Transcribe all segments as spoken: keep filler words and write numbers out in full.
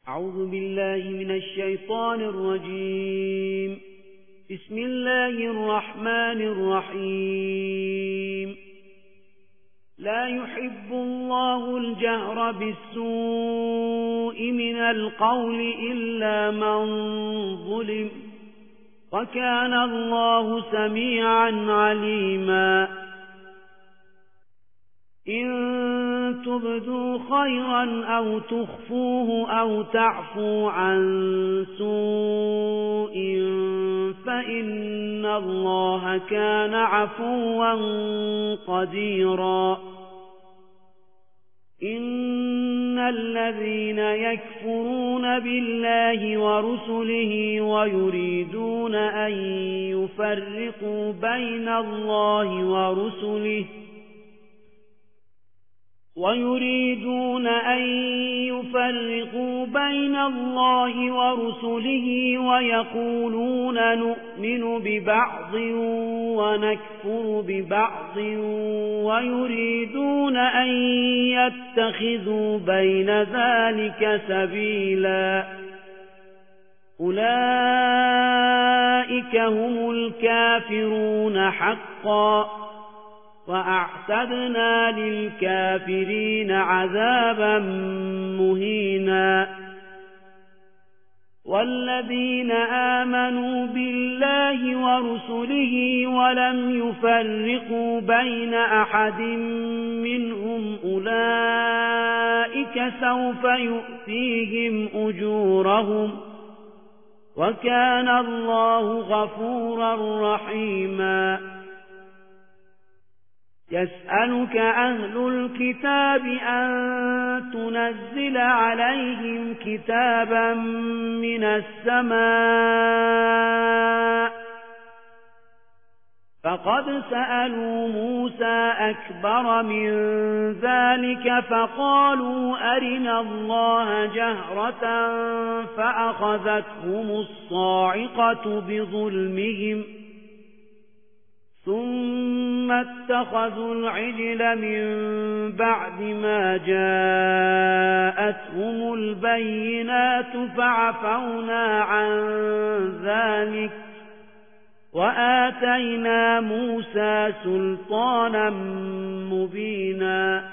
أعوذ بالله من الشيطان الرجيم. بسم الله الرحمن الرحيم. لا يحب الله الجهر بالسوء من القول إلا من ظلم، وكان الله سميعا عليما. إن تبدوا خيرا أو تخفوه أو تعفو عن سوء فإن الله كان عفوا قديرا. إن الذين يكفرون بالله ورسله ويريدون أن يفرقوا بين الله ورسله ويريدون أن يفرقوا بين الله ورسله ويقولون نؤمن ببعض ونكفر ببعض ويريدون أن يتخذوا بين ذلك سبيلا. أولئك هم الكافرون حقا، وأعتدنا للكافرين عذابا مهينا. والذين آمنوا بالله ورسله ولم يفرقوا بين أحد منهم أولئك سوف يؤتيهم أجورهم، وكان الله غفورا رحيما. يسألك أهل الكتاب أن تنزل عليهم كتابا من السماء، فقد سألوا موسى أكبر من ذلك فقالوا أرنا الله جهرة فأخذتهم الصاعقة بظلمهم، ثم اتخذوا العجل من بعد ما جاءتهم البينات فعفونا عن ذلك وآتينا موسى سلطانا مبينا.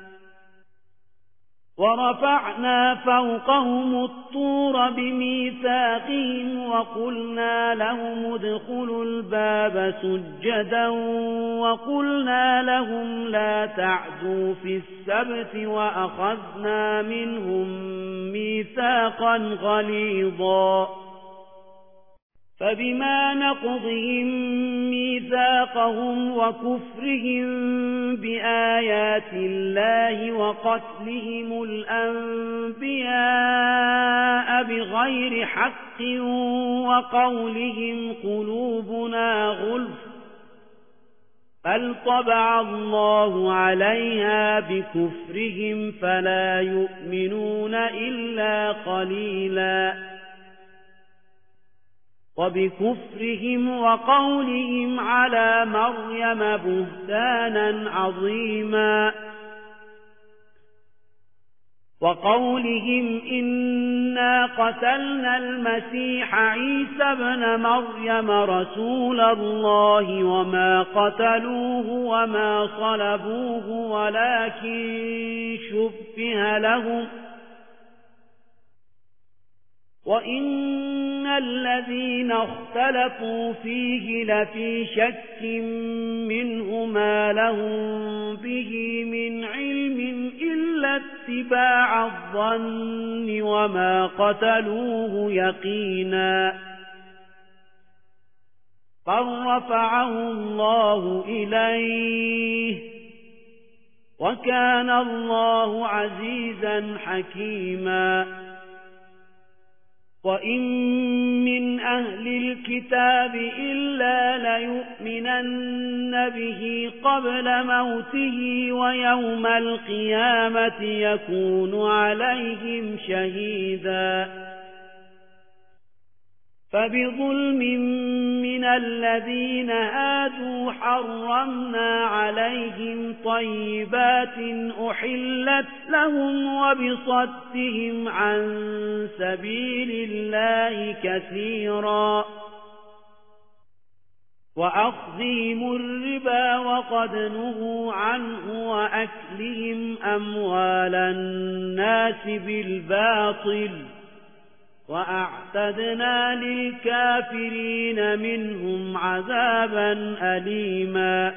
ورفعنا فوقهم الطور بميثاقهم وقلنا لهم ادخلوا الباب سجدا وقلنا لهم لا تعدوا في السبت وأخذنا منهم ميثاقا غليظا. فبما نقضهم ميثاقهم وكفرهم بآيات الله وقتلهم الأنبياء بغير حق وقولهم قلوبنا غلف، بل طبع الله عليها بكفرهم فلا يؤمنون إلا قليلا. وبكفرهم وقولهم على مريم بهتانا عظيما، وقولهم إنا قتلنا المسيح عيسى ابن مريم رسول الله وما قتلوه وما صلبوه ولكن شبه لهم، وإن الذين اختلفوا فيه لفي شك منه ما لهم به من علم إلا اتباع الظن وما قتلوه يقينا، فرفعه الله إليه، وكان الله عزيزا حكيما. وإن من أهل الكتاب إلا ليؤمنن به قبل موته ويوم القيامة يكون عليهم شهيدا. فبظلم من الذين هادوا حرمنا عليهم طيبات أحلت لهم وبصدهم عن سبيل الله كثيرا وأخذهم الربا وقد نهوا عنه وأكلهم أموال الناس بالباطل وأعتدنا للكافرين منهم عذابا أليما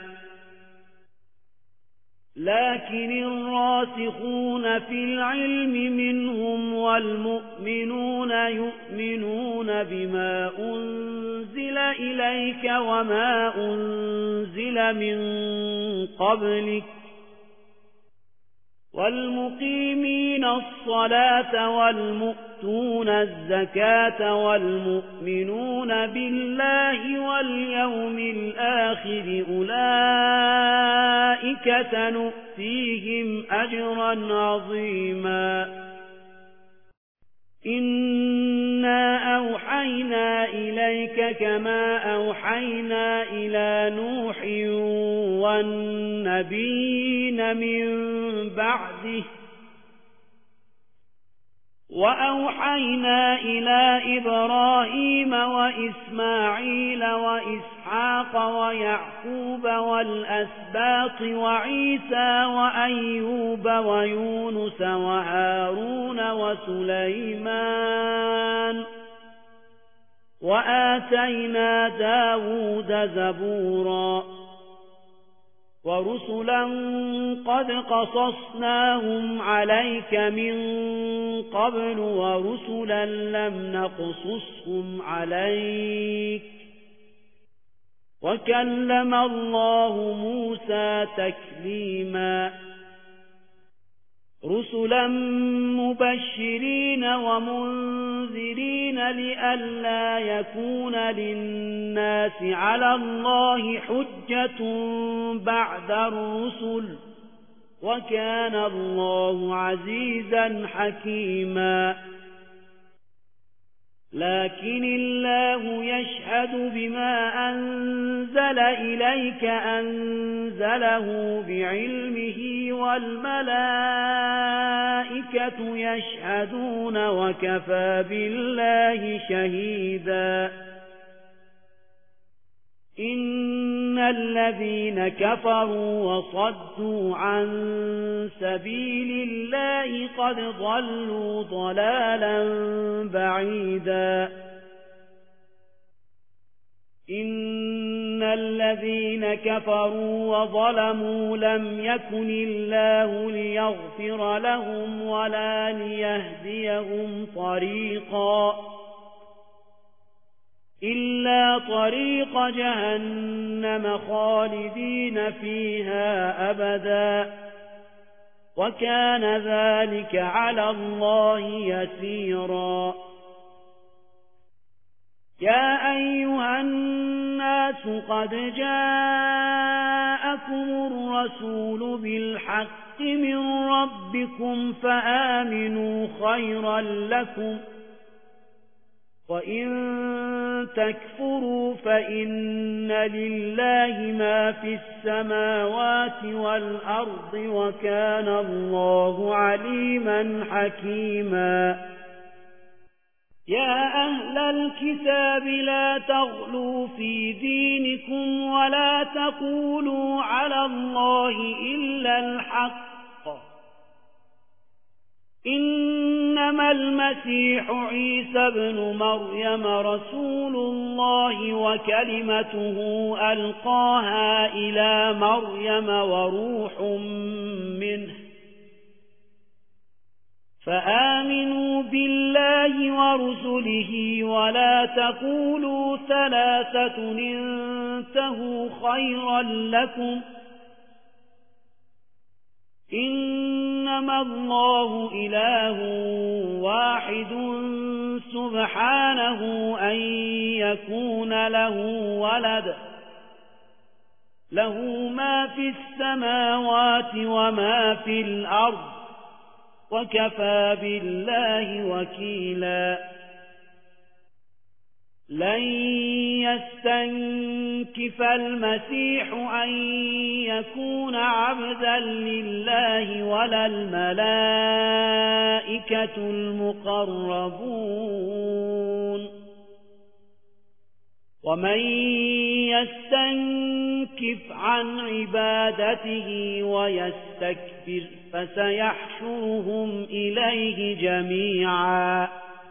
لكن الراسخون في العلم منهم والمؤمنون يؤمنون بما أنزل إليك وما أنزل من قبلك والمقيمين الصلاة والمؤتون الزكاة والمؤمنون بالله واليوم الآخر أولئك سنؤتيهم أجرا عظيما إنا أوحينا إليك كما أوحينا إلى نوح والنبيين من بعده وأوحينا إلى إبراهيم وإسماعيل وإسحاق ويعقوب والأسباط وعيسى وأيوب ويونس وهارون وسليمان وآتينا داود زبورا ورسلا قد قصصناهم عليك من قبل ورسلا لم نقصصهم عليك وكلم الله موسى تكليما رسلا مبشرين ومنذرين لئلا يكون للناس على الله حجة بعد الرسل وكان الله عزيزا حكيما لكن الله يشهد بما أنزل إليك أنزله بعلمه والملائكة يشهدون وكفى بالله شهيدا إن الذين كفروا وصدوا عن سبيل الله قد ضلوا ضلالا بعيدا إن الذين كفروا وظلموا لم يكن الله ليغفر لهم ولا ليهديهم طريقا إلا طريق جهنم خالدين فيها أبدا وكان ذلك على الله يسيرا يا أيها الناس قد جاءكم الرسول بالحق من ربكم فآمنوا خيرا لكم وإن تكفروا فإن لله ما في السماوات والأرض وكان الله عليما حكيما يا أهل الكتاب لا تغلوا في دينكم ولا تقولوا على الله إلا الحق إنما المسيح عيسى بن مريم رسول الله وكلمته ألقاها إلى مريم وروح منه فآمنوا بالله ورسله ولا تقولوا ثلاثة انتهوا خيرا لكم إنما الله إله واحد سبحانه أن يكون له ولد له ما في السماوات وما في الأرض وكفى بالله وكيلا لن يستنكف المسيح أن يكون عبدا لله ولا الملائكة المقربون ومن يستنكف عن عبادته ويستكبر فسيحشرهم إليه جميعا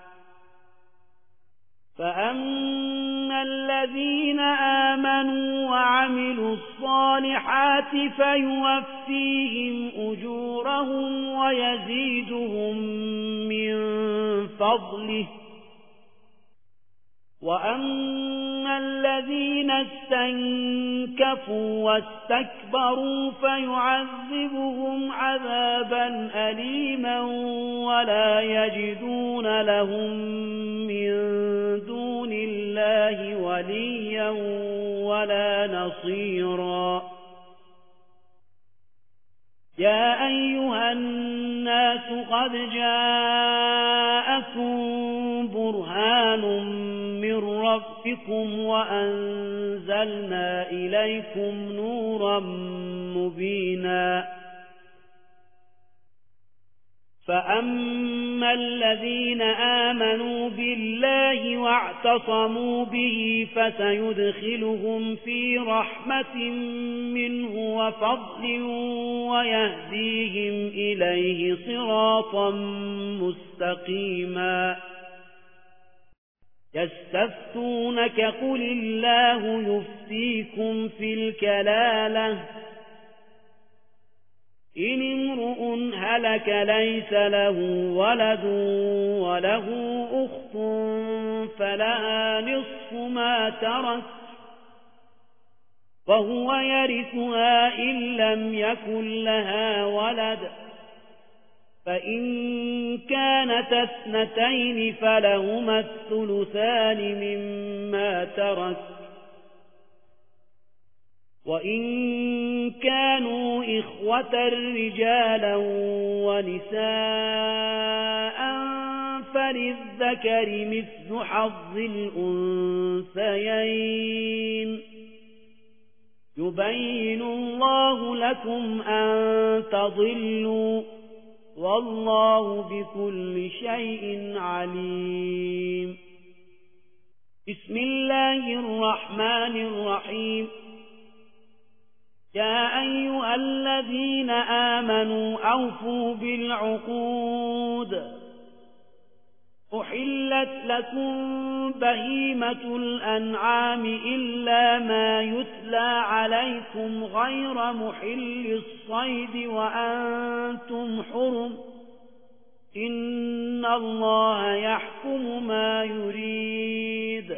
فأما الذين آمنوا وعملوا الصالحات فيوفيهم أجورهم ويزيدهم من فضله وأما الذين استنكفوا واستكبروا فيعذبهم عذابا أليما ولا يجدون لهم من دون الله وليا ولا نصيرا يا أيها الناس قد جاءكم برهان من ربكم وأنزلنا إليكم نورا مبينا فأما الذين آمنوا بالله واعتصموا به فسيدخلهم في رحمة منه وفضل ويهديهم إليه صراطا مستقيما يستفتونك قل الله يفتيكم في الكلالة إن امرؤ هلك ليس له ولد وله أخت فلها نصف ما ترك وهو يرثها إن لم يكن لها ولد فإن كانت اثنتين فلهما الثلثان مما ترك وإن كانوا إخوة رجالا ونساء فللذكر مثل حظ الأنثيين يبين الله لكم أن تضلوا والله بكل شيء عليم بسم الله الرحمن الرحيم يا أيها الذين آمنوا أوفوا بالعقود أحلت لكم بهيمة الأنعام إلا ما يتلى عليكم غير محل الصيد وأنتم حرم إن الله يحكم ما يريد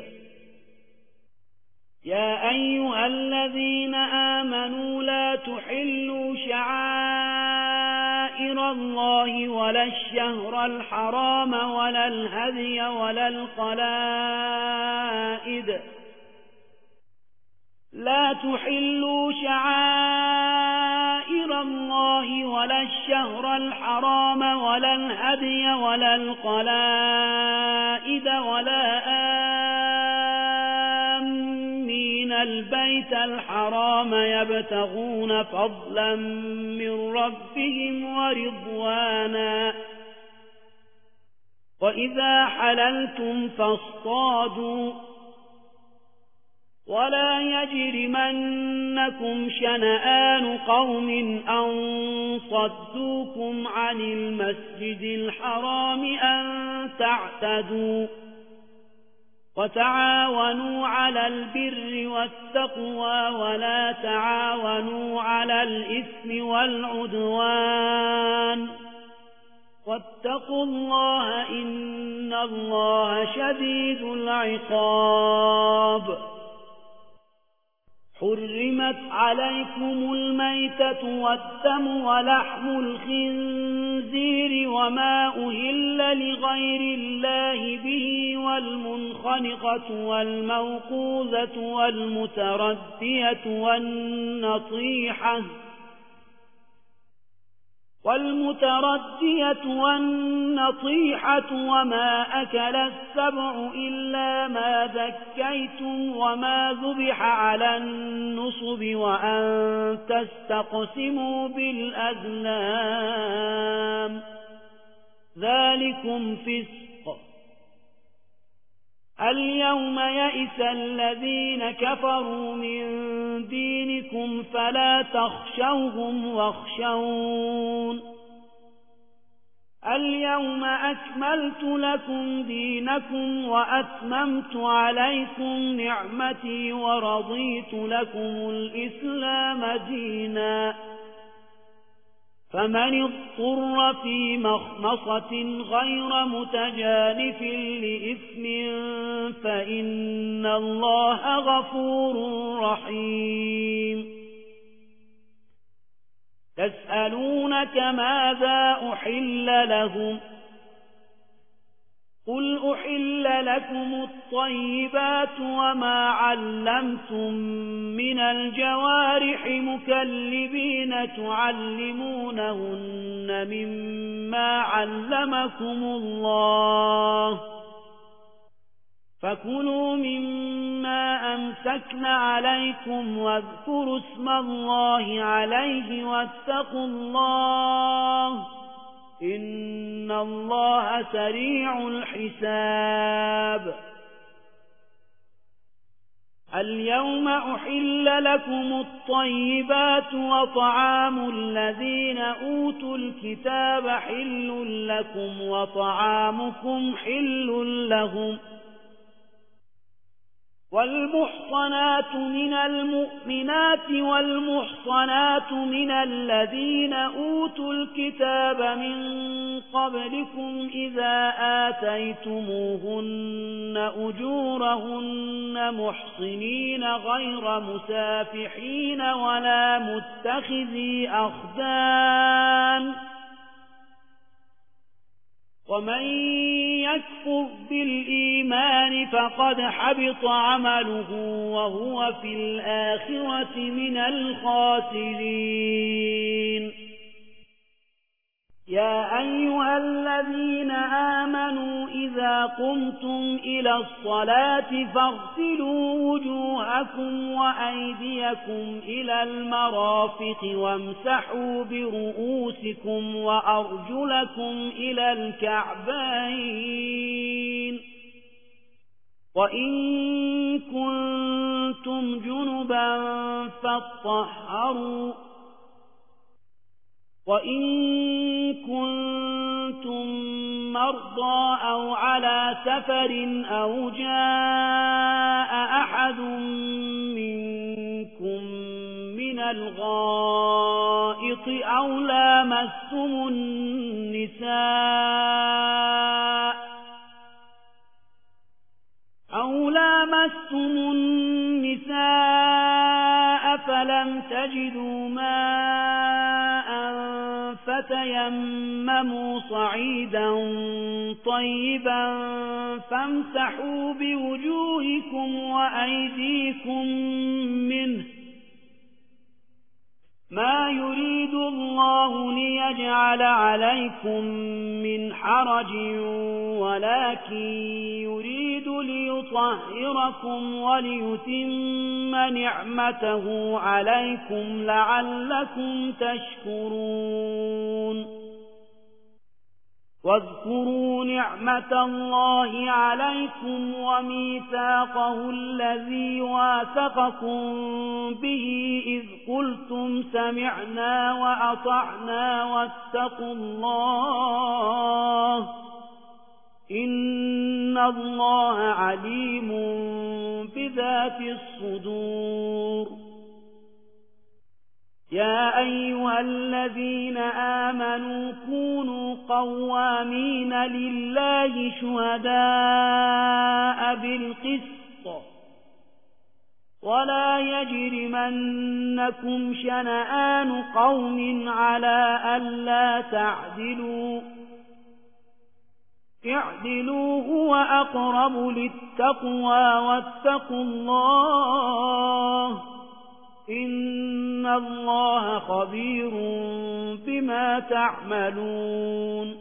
يا أيها الذين آمنوا لا تحلوا شعائر الله ولا الشهر الحرام ولا الهدي ولا القلائد لا تحلوا شعائر الله ولا الشهر الحرام ولا الهدي ولا القلائد ولا آمين البيت الحرام يبتغون فضلا من ربهم ورضوانا وإذا حللتم فاصطادوا ولا يجرمنكم شنآن قوم أن صدوكم عن المسجد الحرام أن تعتدوا وتعاونوا على البر والتقوى ولا تعاونوا على الإثم والعدوان واتقوا الله إن الله شديد العقاب حرمت عليكم الميتة والدم ولحم الخنزير وما أهل لغير الله به والمنخنقة والموقوذة والمتردية والنطيحة والمتردية والنطيحة وما أكل السبع إلا ما ذكيتم وما ذبح على النصب وأن تستقسموا بالأزلام ذلكم فسق. اليوم يئس الذين كفروا من دينكم فلا تخشوهم واخشون. اليوم أكملت لكم دينكم وأتممت عليكم نعمتي ورضيت لكم الإسلام دينا. فمن اضطر في مخمصة غير متجانف لإثم فإن الله غفور رحيم. يسألونك ماذا أحل لهم قل أحل لكم الطيبات وما علمتم من الجوارح مكلبين تعلمونهن مما علمكم الله فكلوا مما أمسكن عليكم واذكروا اسم الله عليه واتقوا الله إن الله سريع الحساب. اليوم أحل لكم الطيبات وطعام الذين أوتوا الكتاب حل لكم وطعامكم حل لهم. والمحصنات من المؤمنات والمحصنات من الذين أوتوا الكتاب من قبلكم إذا آتيتموهن أجورهن محصنين غير مسافحين ولا متخذي أخدان. ومن يكفر بالإيمان فقد حبط عمله وهو في الآخرة من الخاسرين. يا أيها الذين آمنوا إذا قمتم إلى الصلاة فاغسلوا وجوهكم وأيديكم إلى المرافق وامسحوا برؤوسكم وأرجلكم إلى الكعبين وإن كنتم جنبا فاطهروا وإن كنتم مرضى أو على سفر أو جاء أحد منكم من الغائط أو لامستم النساء أو لامستم النساء فلم تجدوا ماء فتيمموا صعيدا طيبا فامسحوا بوجوهكم وأيديكم منه ما يريد الله ليجعل عليكم من حرج ولكن يريد ليطهركم وليتم نعمته عليكم لعلكم تشكرون. واذكروا نعمة الله عليكم وميثاقه الذي واثقكم به إذ قلتم سمعنا وأطعنا واتقوا الله إن الله عليم بذات الصدور. يا أيها الذين آمنوا كونوا قوامين لله شهداء بالقسط ولا يجرمنكم شنآن قوم على ألا تعدلوا اعدلوا هو أقرب للتقوى واتقوا الله إن الله خبير بما تعملون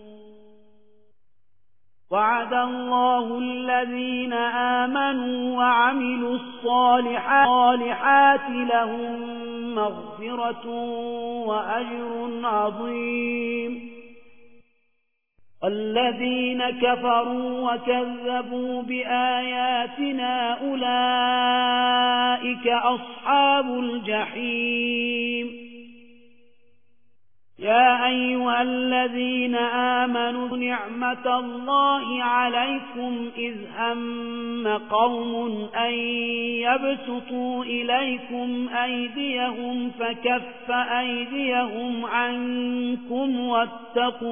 وعد الله الذين آمنوا وعملوا الصالحات لهم مغفرة وأجر عظيم الذين كفروا وكذبوا بآياتنا أولئك أصحاب الجحيم يا أيها الذين آمنوا نعمة الله عليكم إذ هم قوم أن يبسطوا إليكم أيديهم فكف أيديهم عنكم واتقوا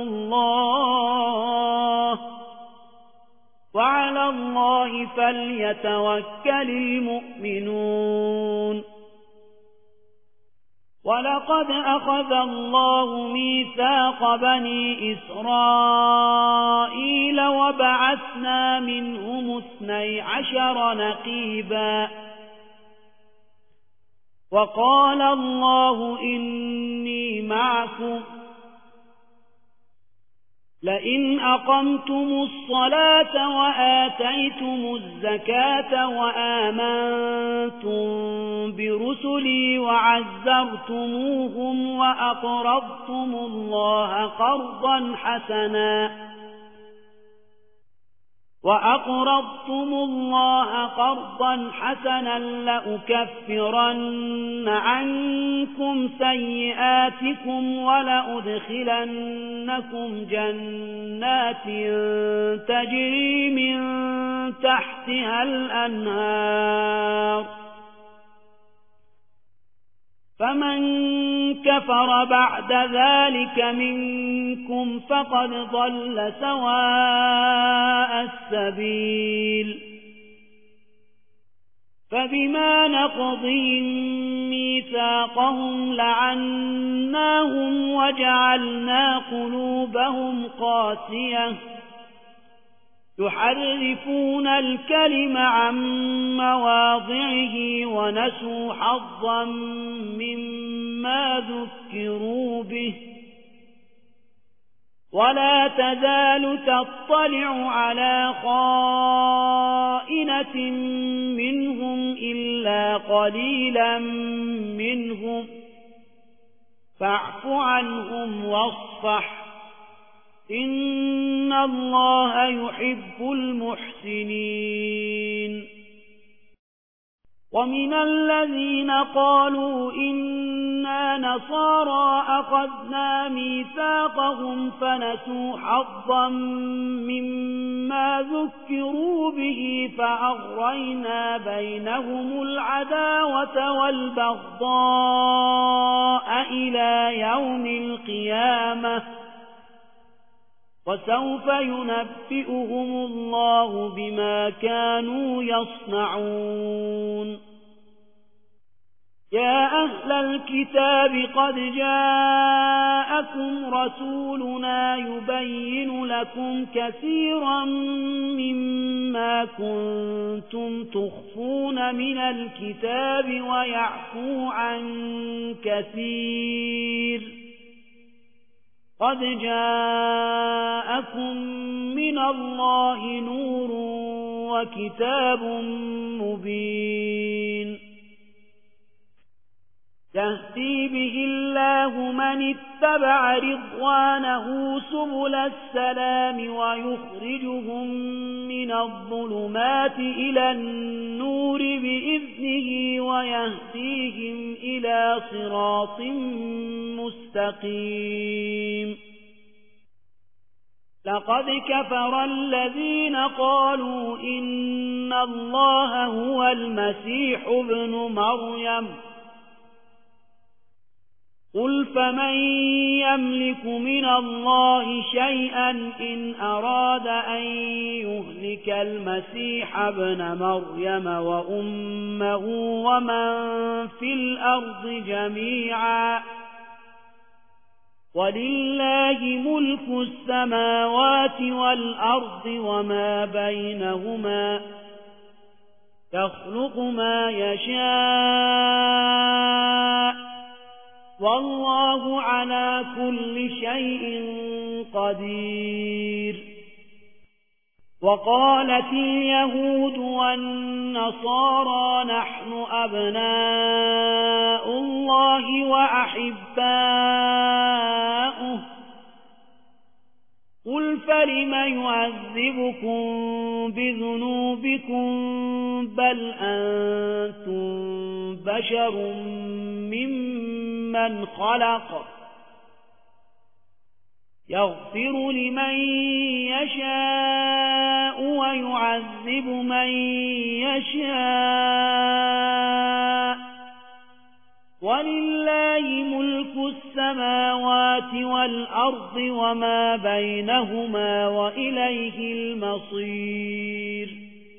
الله وعلى الله فليتوكل المؤمنون ولقد أخذ الله ميثاق بني إسرائيل وبعثنا منهم اثني عشر نقيبا وقال الله إني معكم لئن أقمتم الصلاة وآتيتم الزكاة وآمنتم برسلي وعزرتموهم وأقرضتم الله قرضا حسنا وأقرضتم الله قرضا حسنا لأكفرن عنكم سيئاتكم ولأدخلنكم جنات تجري من تحتها الأنهار فمن كفر بعد ذلك منكم فقد ضل سواء السبيل فبما نقضهم ميثاقهم لعناهم وجعلنا قلوبهم قاسية يحرفون الكلم عن مواضعه ونسوا حظا مما ذكروا به ولا تزال تطلع على خائنة منهم إلا قليلا منهم فاعف عنهم واصفح إن الله يحب المحسنين ومن الذين قالوا إنا نصارى أخذنا ميثاقهم فنسوا حظا مما ذكروا به فأغرينا بينهم العداوة والبغضاء إلى يوم القيامة وسوف ينبئهم الله بما كانوا يصنعون يا أهل الكتاب قد جاءكم رسولنا يبين لكم كثيرا مما كنتم تخفون من الكتاب ويعفو عن كثير قد جاءكم من الله نور وكتاب مبين يهدي به الله من اتبع رضوانه سبل السلام ويخرجهم من الظلمات إلى النور بإذنه ويهديهم إلى صراط مستقيم لقد كفر الذين قالوا إن الله هو المسيح ابن مريم قل فمن يملك من الله شيئا إن أراد أن يهلك المسيح ابن مريم وأمه ومن في الأرض جميعا ولله ملك السماوات والأرض وما بينهما يخلق ما يشاء والله على كل شيء قدير. وقالت اليهود والنصارى نحن أبناء الله وأحباؤه قل فلم يعذبكم بذنوبكم بل أنتم بشر ممن خلق يغفر لمن يشاء ويعذب من يشاء ولله ملك السماوات والأرض وما بينهما وإليه المصير.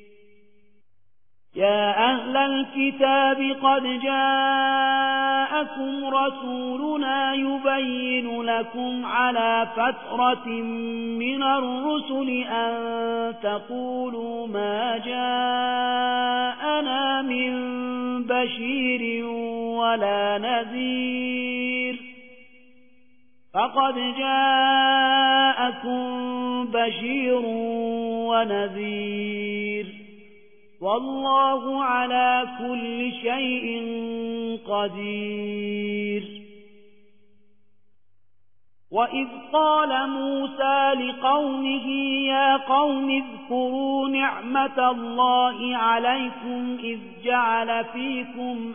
يا أهل الكتاب قد جاءكم رسولنا يبين لكم على فترة من الرسل أن تقولوا ما جاءنا من بشير ولا نذير فقد جاءكم بشير ونذير والله على كل شيء قدير. وإذ قال موسى لقومه يا قوم اذكروا نعمة الله عليكم إذ جعل فيكم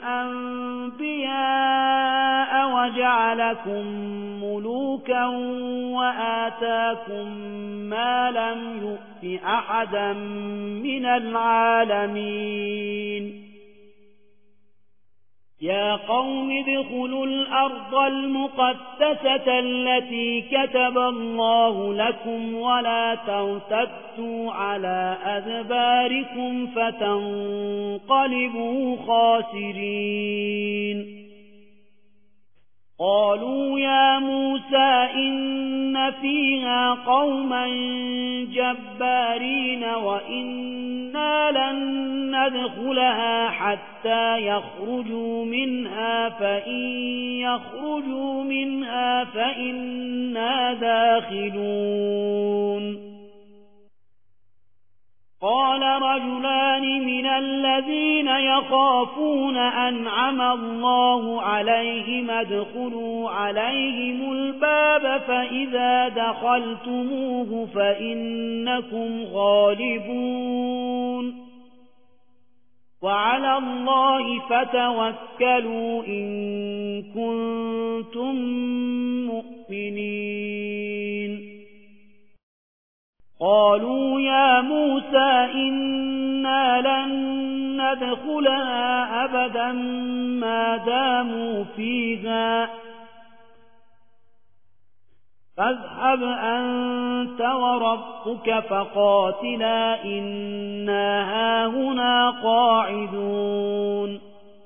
أنبياء وجعلكم ملوكا وآتاكم ما لم يؤت أحدا من العالمين. يا قوم ادخلوا الأرض المقدسة التي كتب الله لكم ولا ترتدوا على أدباركم فتنقلبوا خاسرين. قالوا يا موسى إن فيها قوما جبارين وإنا لن ندخلها حتى يخرجوا منها فإن يخرجوا منها فإنا داخلون. قال رجلان من الذين يخافون أنعم الله عليهم ادخلوا عليهم الباب فإذا دخلتموه فإنكم غالبون وعلى الله فتوكلوا إن كنتم مؤمنين. قالوا يا موسى إنا لن ندخلها أبدا ما داموا فيها فاذهب أنت وربك فقاتلا إنا هاهنا قاعدون.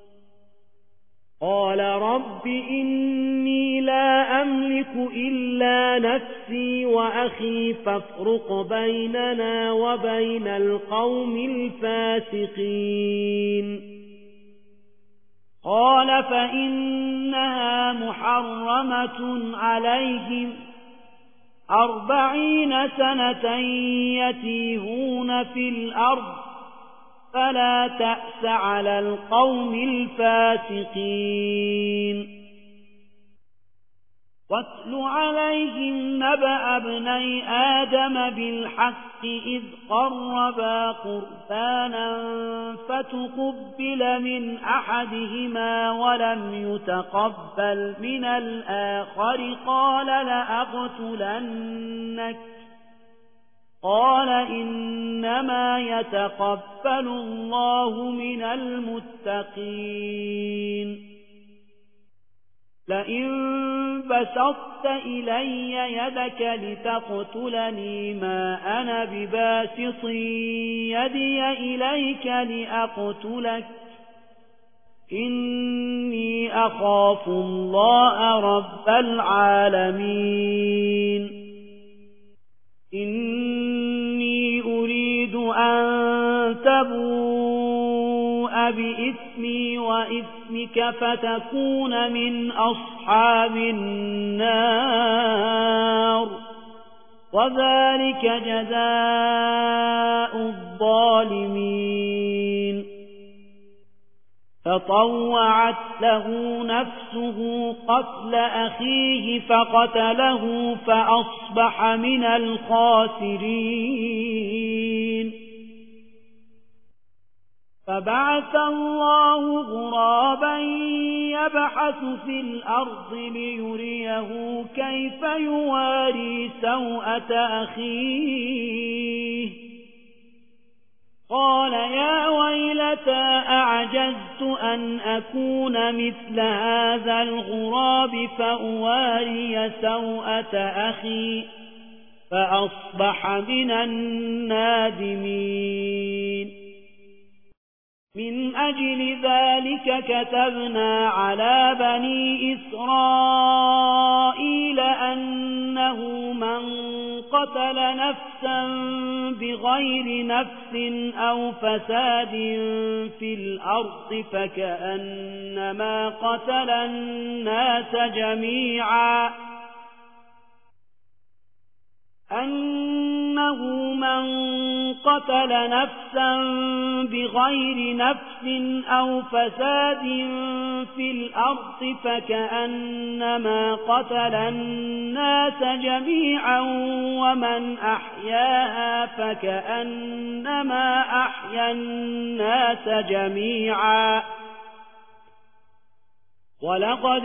قال رب إني لا أملك إلا نفسي وأخي فافرق بيننا وبين القوم الفاسقين. قال فإنها محرمة عليهم أربعين سنة يتيهون في الأرض فلا تأس على القوم الفاسقين. واتل عليهم نبأ ابني آدم بالحق إذ قربا قربانا فتقبل من أحدهما ولم يتقبل من الآخر قال لأقتلنك قال إنما يتقبل الله من المتقين. لئن بسطت إلي يدك لتقتلني ما أنا بباسط يدي إليك لأقتلك إني أخاف الله رب العالمين. إني أريد أن تبور بإثمي وإثمك فتكون من أصحاب النار وذلك جزاء الظالمين فطوعت له نفسه قتل أخيه فقتله فأصبح من الخاسرين فبعث الله غرابا يبحث في الأرض ليريه كيف يواري سوءة أخيه قال يا ويلتى أعجزت أن أكون مثل هذا الغراب فأواري سوءة أخي فأصبح من النادمين من أجل ذلك كتبنا على بني إسرائيل أنه من قتل نفسا بغير نفس أو فساد في الأرض فكأنما قتل الناس جميعا أنه من قتل نفسا بغير نفس أو فساد في الأرض فكأنما قتل الناس جميعا ومن أحياها فكأنما أحيا الناس جميعا ولقد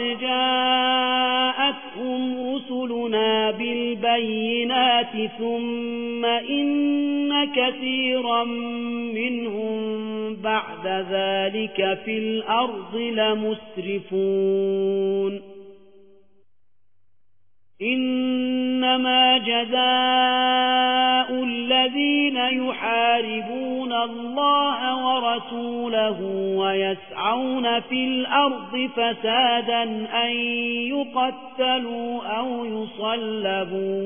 جاءتهم رسلنا بالبينات ثم إن كثيرا منهم بعد ذلك في الأرض لمسرفون إنما جزاء الذين يحاربون الله ورسوله ويسعون في الأرض فسادا أن يقتلوا أو يصلبوا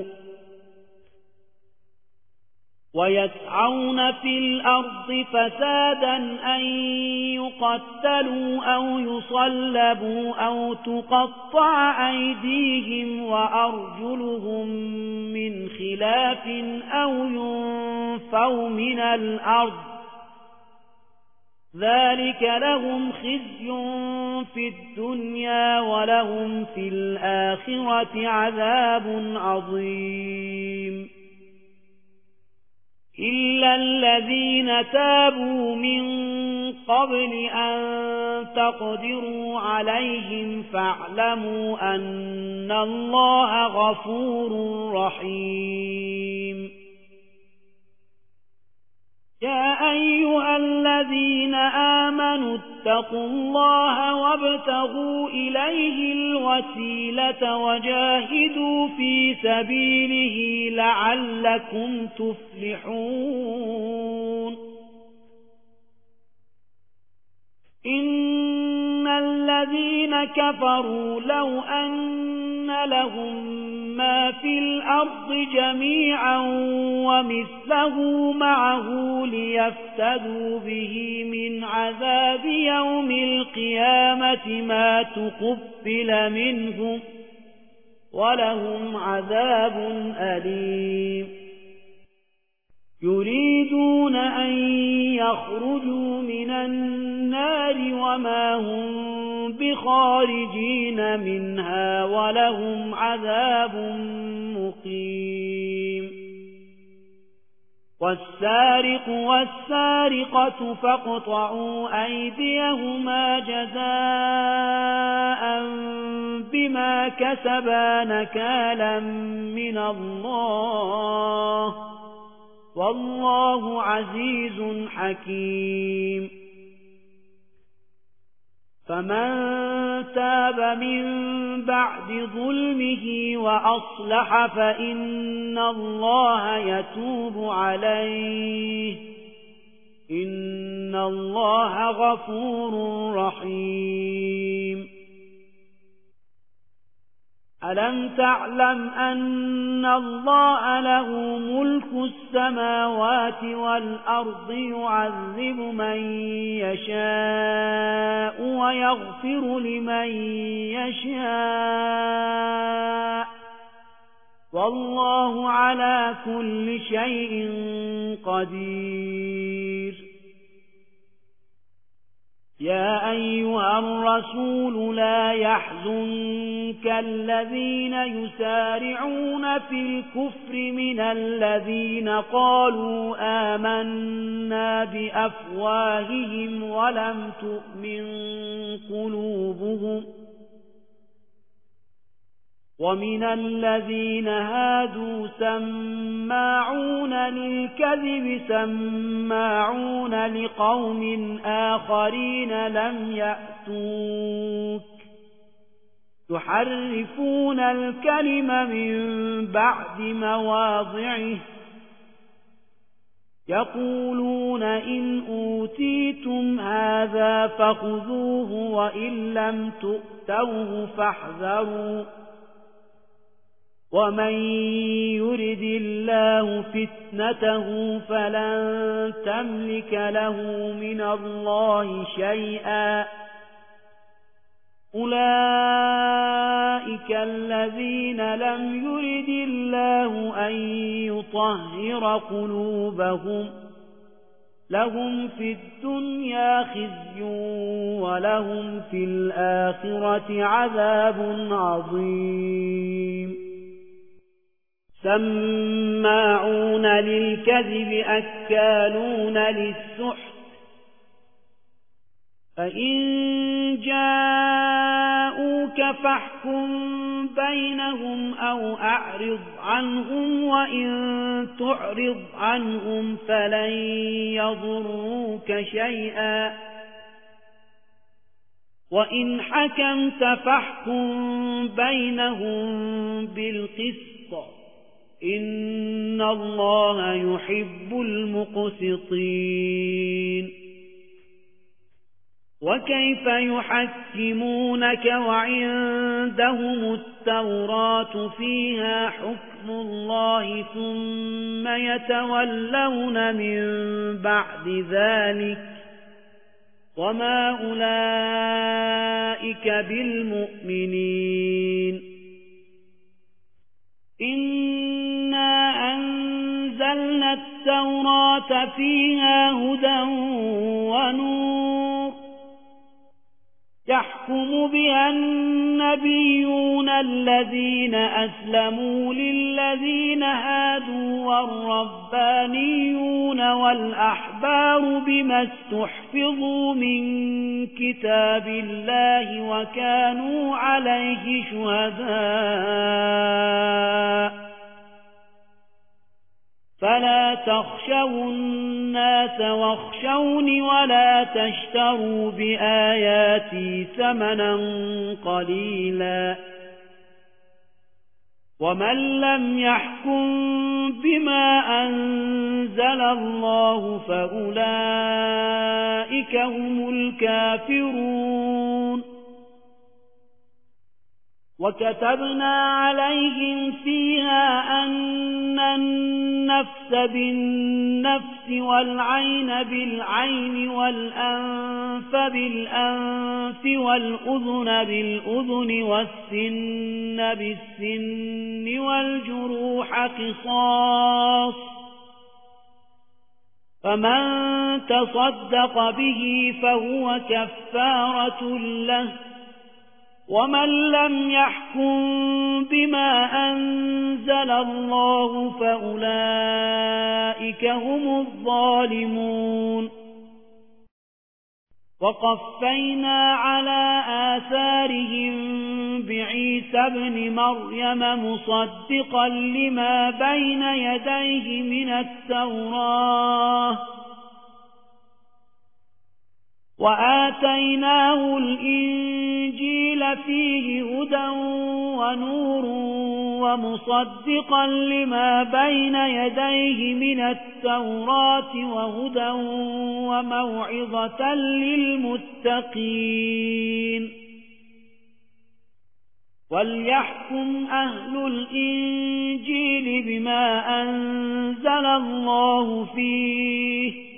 ويسعون في الأرض فسادا أن يقتلوا أو يصلبوا أو تقطع أيديهم وأرجلهم من خلاف أو ينفوا من الأرض ذلك لهم خزي في الدنيا ولهم في الآخرة عذاب عظيم إلا الذين تابوا من قبل أن تقدروا عليهم فاعلموا أن الله غفور رحيم يا أيها الذين آمنوا اتقوا الله وابتغوا إليه الوسيلة وجاهدوا في سبيله لعلكم تفلحون إن الذين كفروا لو أن لهم ما في الأرض جميعا ومثله معه ليفتدوا به من عذاب يوم القيامة ما تقبل منهم ولهم عذاب أليم يريدون أن يخرجوا من النار وما هم بخارجين منها ولهم عذاب مقيم والسارق والسارقة فاقطعوا أيديهما جزاء بما كسبا نكالا من الله والله عزيز حكيم فمن تاب من بعد ظلمه وأصلح فإن الله يتوب عليه إن الله غفور رحيم ألم تعلم أن الله له ملك السماوات والأرض يعذب من يشاء ويغفر لمن يشاء والله على كل شيء قدير. يا أيها الرسول لا يحزنك الذين يسارعون في الكفر من الذين قالوا آمنا بأفواههم ولم تؤمن قلوبهم ومن الذين هادوا سماعون للكذب سماعون لقوم آخرين لم يأتوك يحرفون الكلم من بعد مواضعه يقولون إن أوتيتم هذا فخذوه وإن لم تؤتوه فاحذروا ومن يرد الله فتنته فلن تملك له من الله شيئا أولئك الذين لم يرد الله أن يطهر قلوبهم لهم في الدنيا خزي ولهم في الآخرة عذاب عظيم. سماعون للكذب أكالون للسحت فإن جاءوك فاحكم بينهم أو أعرض عنهم وإن تعرض عنهم فلن يضروك شيئا وإن حكمت فاحكم بينهم بالقسط إن الله يحب المقسطين. وكيف يحكمونك وعندهم التوراة فيها حكم الله ثم يتولون من بعد ذلك وما أولئك بالمؤمنين. إنا أنزلنا التوراة فيها هدى ونور يحكم بها النبيون الذين أسلموا للذين هادوا والربانيون والأحبار بما استحفظوا من كتاب الله وكانوا عليه شهداء فلا تخشوا الناس واخشوني ولا تشتروا بآياتي ثمنا قليلا ومن لم يحكم بما أنزل الله فأولئك هم الكافرون. وكتبنا عليهم فيها أن النفس بالنفس والعين بالعين والأنف بالأنف والأذن بالأذن والسن بالسن والجروح قصاص فمن تصدق به فهو كفارة له ومن لم يحكم بما أنزل الله فأولئك هم الظالمون. وقفينا على آثارهم بعيسى ابن مريم مصدقا لما بين يديه من التوراة وآتيناه الإنجيل فيه هدى ونور ومصدقا لما بين يديه من التوراة وهدى وموعظة للمتقين. وليحكم أهل الإنجيل بما أنزل الله فيه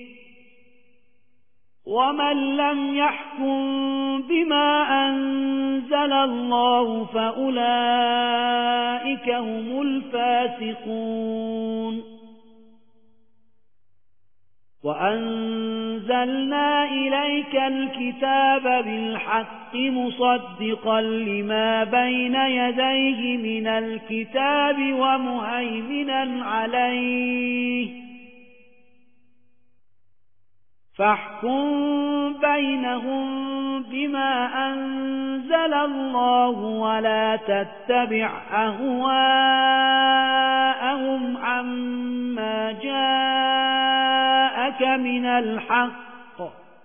ومن لم يحكم بما أنزل الله فأولئك هم الفاسقون وأنزلنا إليك الكتاب بالحق مصدقا لما بين يديه من الكتاب ومهيمنا عليه فاحكم بينهم بما أنزل الله ولا تتبع أهواءهم عما جاءك من الحق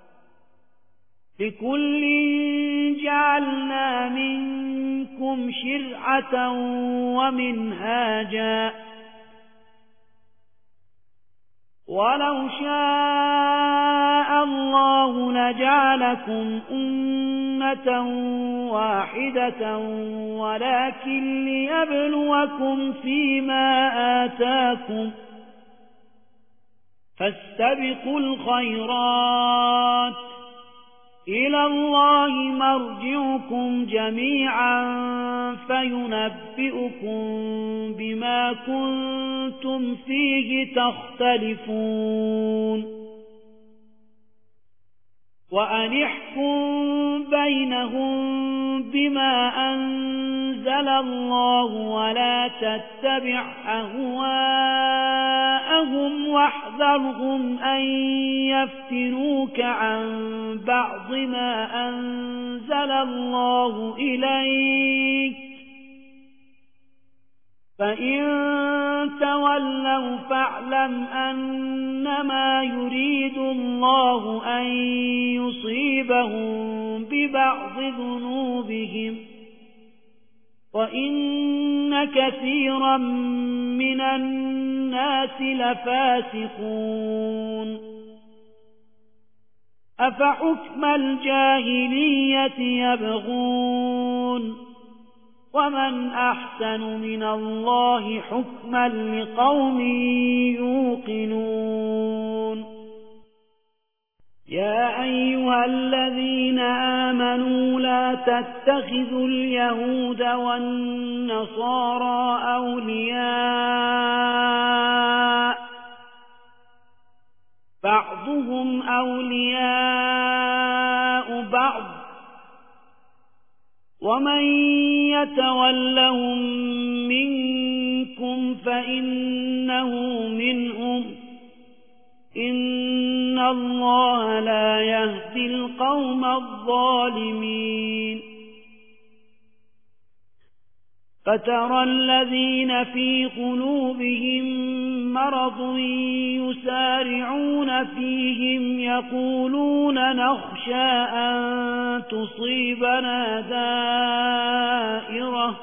لكل جعلنا منكم شرعة ومنهاجا ولو شاء الله لجعلكم أمة واحدة ولكن ليبلوكم فيما آتاكم فاستبقوا الخيرات إلى الله مرجعكم جميعا فينبئكم بما كنتم فيه تختلفون وأن احكم بينهم بما أنزل الله ولا تتبع أهواءهم واحذرهم أن يفتنوك عن بعض ما أنزل الله إليك فإن تولوا فاعلم أنما يريد الله أن يصيبهم ببعض ذنوبهم وإن كثيرا من الناس لفاسقون أفحكم الجاهلية يبغون ومن أحسن من الله حكما لقوم يوقنون يا أيها الذين آمنوا لا تتخذوا اليهود والنصارى أولياء بعضهم أولياء بعض ومن يتولهم منكم فإنه منهم إن الله لا يهدي القوم الظالمين فترى الذين في قلوبهم مرض يسارعون فيهم يقولون نخشى أن تصيبنا دائرة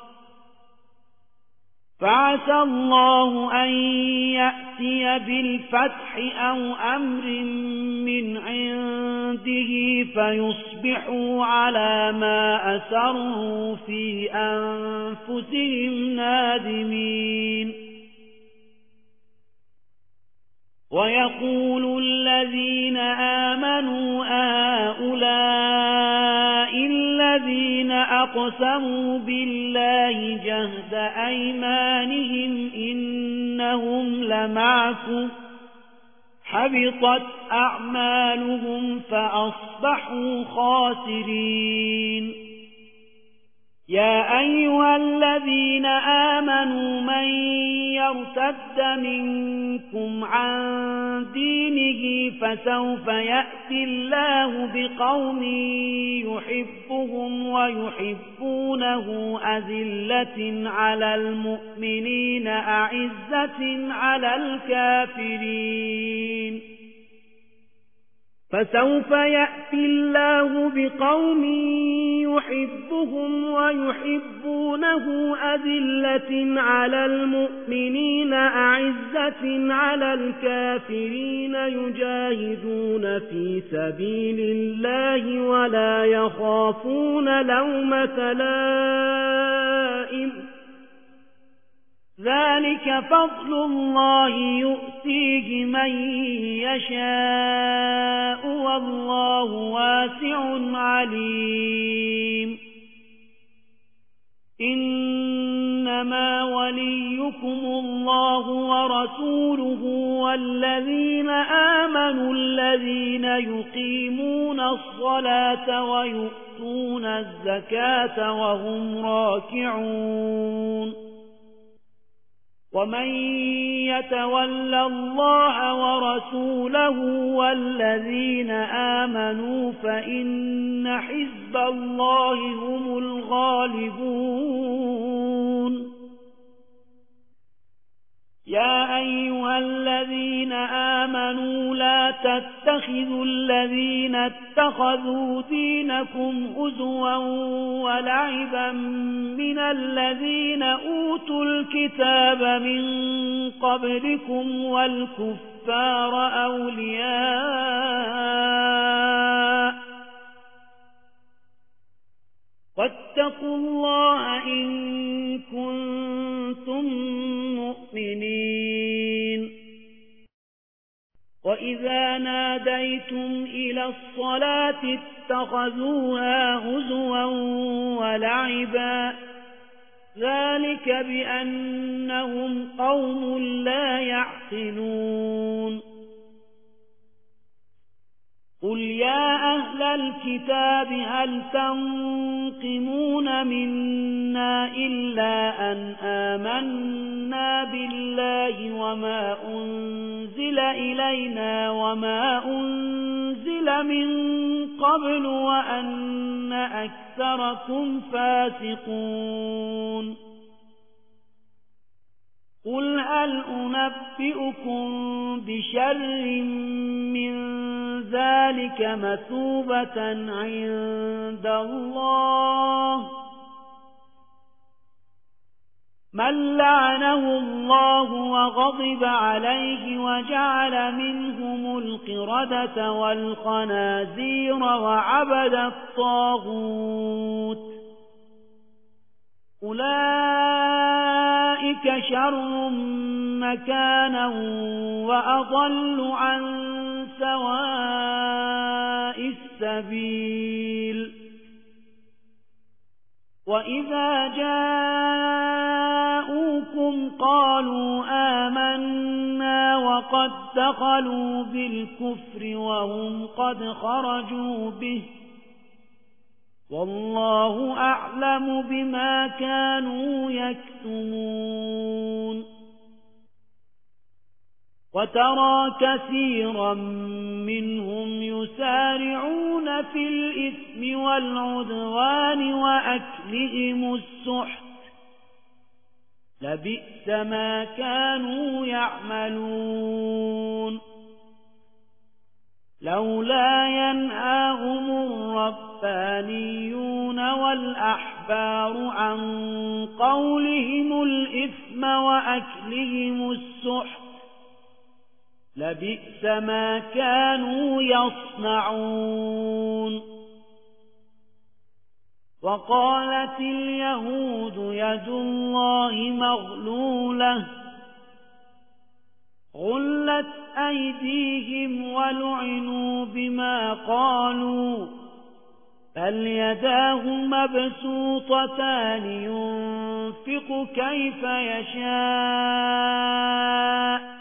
فعسى الله أن يأتي بالفتح أو أمر من عنده فيصبحوا على ما أسروا في أنفسهم نادمين ويقول الذين آمنوا هؤلاء الذين أقسموا بالله جهد أيمانهم إنهم لمعكم حبطت أعمالهم فأصبحوا خاسرين يا أيها الذين آمنوا من يرتد منكم عن دينه فسوف يأتي الله بقوم يحبهم ويحبونه أذلة على المؤمنين أعزة على الكافرين فسوف يأتي الله بقوم يحبهم ويحبونه أذلة على المؤمنين أعزة على الكافرين يجاهدون في سبيل الله ولا يخافون لومة لائم ذلك فضل الله يؤتيه من يشاء والله واسع عليم إنما وليكم الله ورسوله والذين آمنوا الذين يقيمون الصلاة ويؤتون الزكاة وهم راكعون ومن يتول الله ورسوله والذين آمنوا فإن حزب الله هم الغالبون يا أيها الذين آمنوا لا تتخذوا الذين اتخذوا دينكم هزوا ولعبا من الذين أوتوا الكتاب من قبلكم والكفار أولياء واتقوا الله إن كنتم مؤمنين وإذا ناديتم إلى الصلاة اتخذوها هزوا ولعبا ذلك بأنهم قوم لا يعقلون قل يا أهل الكتاب هل تنقمون منا إلا أن آمنا بالله وما أنزل إلينا وما أنزل من قبل وأن أكثركم فاسقون قل هل أنبئكم بشر من ذلك مثوبة عند الله من لعنه الله وغضب عليه وجعل منهم القردة والخنازير وعبد الطاغوت أولئك شر مكانا وأضل عن سواء السبيل وإذا جاءوكم قالوا آمنا وقد دخلوا بالكفر وهم قد خرجوا به والله أعلم بما كانوا يكتمون وترى كثيرا منهم يسارعون في الإثم والعدوان وأكلهم السحت لبئس ما كانوا يعملون لولا ينهاهم الربانيون والأحبار عن قولهم الإثم وأكلهم السحت لبئس ما كانوا يصنعون وقالت اليهود يد الله مغلولة غلت أيديهم ولعنوا بما قالوا بل يداه مبسوطتان ينفق كيف يشاء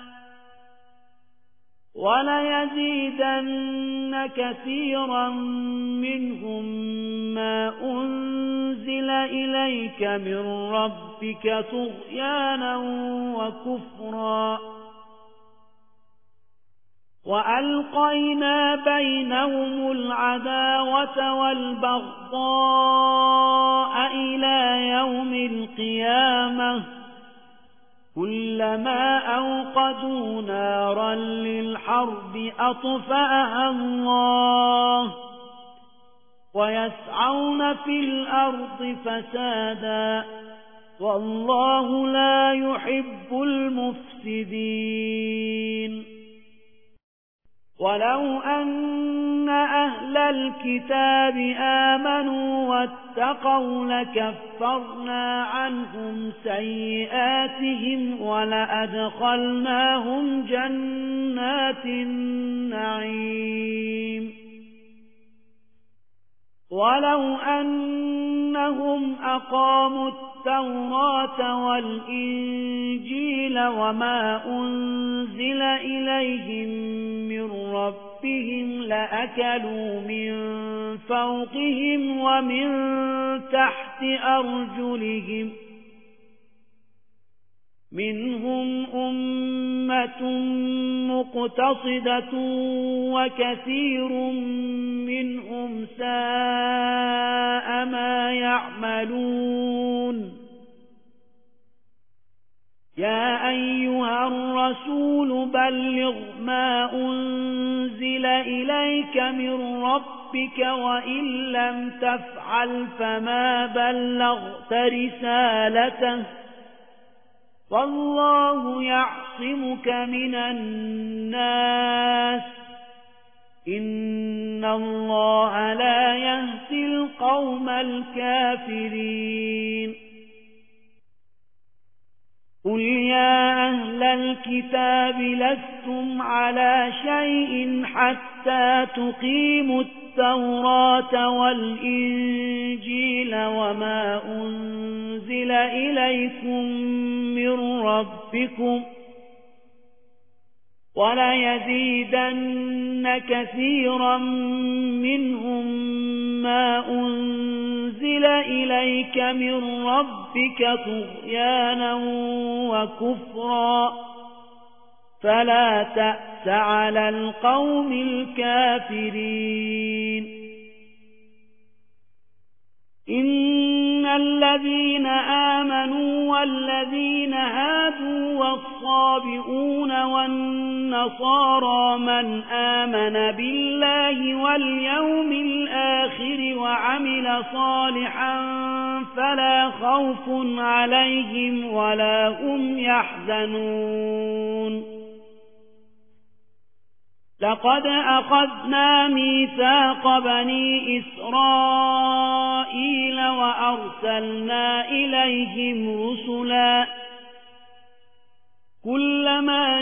وليزيدن كثيرا منهم ما أنزل إليك من ربك طغيانا وكفرا وألقينا بينهم العداوة والبغضاء إلى يوم القيامة كلما أوقدوا نارا للحرب أطفأها الله ويسعون في الأرض فسادا والله لا يحب المفسدين ولو أن أهل الكتاب آمنوا واتقوا لكفرنا عنهم سيئاتهم ولأدخلناهم جنات النعيم ولو أنهم أقاموا التوراة والإنجيل وما أنزل إليهم من ربهم لأكلوا من فوقهم ومن تحت أرجلهم منهم أمة مقتصدة وكثير منهم ساء ما يعملون يا أيها الرسول بلغ ما أنزل إليك من ربك وإن لم تفعل فما بلغت رسالته والله يعصمك من الناس إن الله لا يهدي القوم الكافرين قل يا أهل الكتاب لستم على شيء حتى تقيموا التوراة والإنجيل وما أنزل إليكم من ربكم وليزيدن كثيرا منهم ما أنزل إليك من ربك طغيانا وكفرا فلا تأس على القوم الكافرين إن الذين آمنوا والذين هادوا والصابئون والنصارى من آمن بالله واليوم الآخر وعمل صالحا فلا خوف عليهم ولا هم يحزنون لقد أخذنا ميثاق بني إسرائيل وأرسلنا إليهم رسلا كلما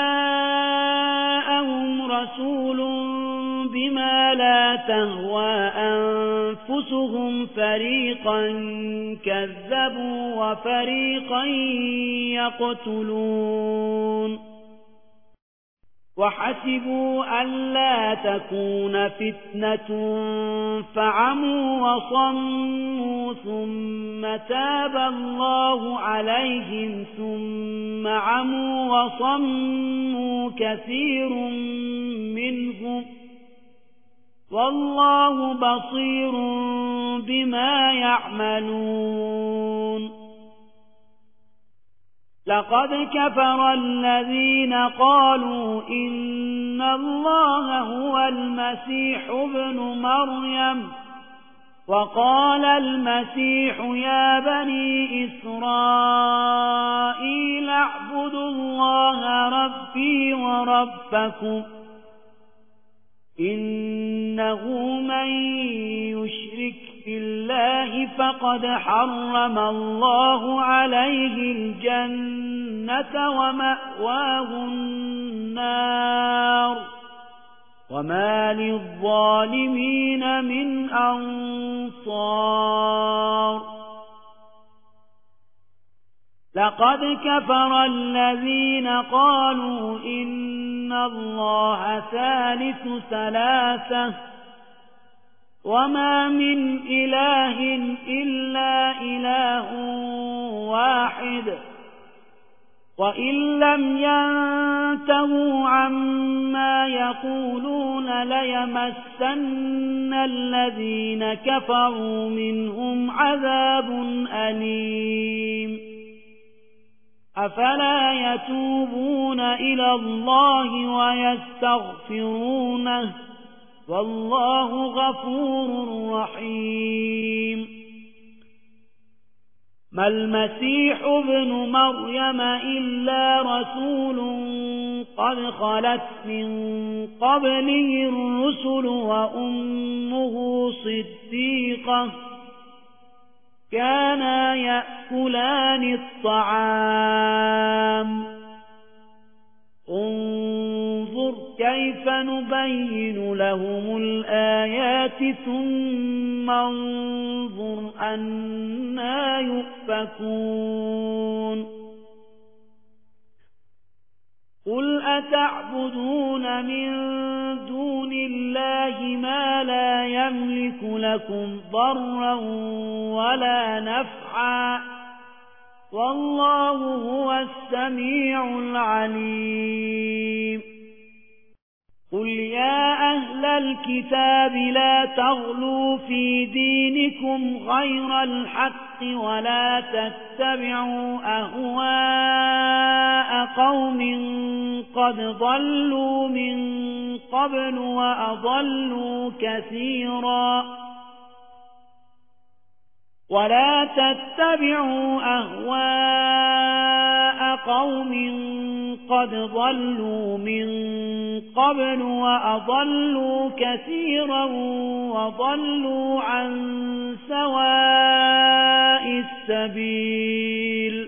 جاءهم رسول بما لا تهوى أنفسهم فريقا كذبوا وفريقا يقتلون وحسبوا ألا تكون فتنة فعموا وصموا ثم تاب الله عليهم ثم عموا وصموا كثير منهم والله بصير بما يعملون لقد كفر الذين قالوا إن الله هو المسيح ابن مريم وقال المسيح يا بني إسرائيل اعبدوا الله ربي وربكم إنه من يشرك بالله فقد حرم الله عليه الجنة ومأواه النار وما للظالمين من أنصار لقد كفر الذين قالوا إن الله ثالث ثلاثة وما من إله إلا إله واحد وإن لم ينتهوا عما يقولون ليمسن الذين كفروا منهم عذاب أليم أفلا يتوبون إلى الله ويستغفرونه والله غفور رحيم ما المسيح ابن مريم إلا رسول قد خلت من قبله الرسل وأمه صديقة كانا يأكلان الطعام انظر كيف نبين لهم الآيات ثم انظر أنا يؤفكون قل أتعبدون من دون الله ما لا يملك لكم ضرا ولا نفعا والله هو السميع العليم قل يا أهل الكتاب لا تغلوا في دينكم غير الحق ولا تتبعوا أهواء قوم قد ضلوا من قبل وأضلوا كثيرا ولا تتبعوا أهواء قوم قد ضلوا من قبل وأضلوا كثيرا وضلوا عن سواء السبيل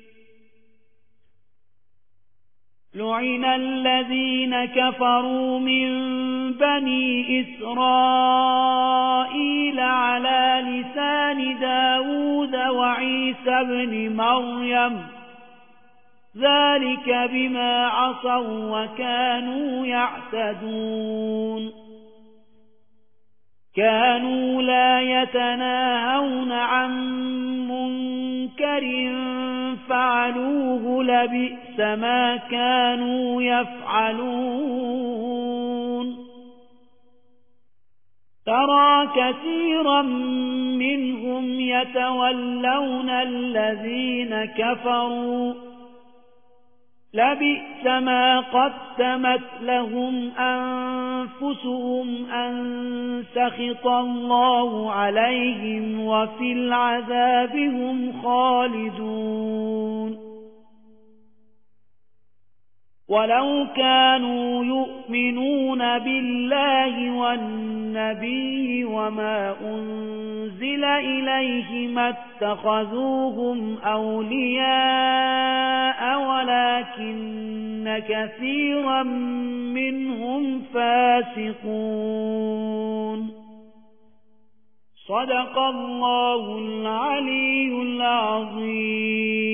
لعن الذين كفروا من بني إسرائيل على لسان داود وعيسى بن مريم ذلك بما عصوا وكانوا يعتدون كانوا لا يتناهون عن منكر فعلوه لبئس ما كانوا يفعلون ترى كثيرا منهم يتولون الذين كفروا لبئس ما قدمت لهم أنفسهم أن سخط الله عليهم وفي العذاب هم خالدون ولو كانوا يؤمنون بالله والنبي وما أنزل إليه ما اتخذوهم أولياء ولكن كثيرا منهم فاسقون صدق الله العلي العظيم.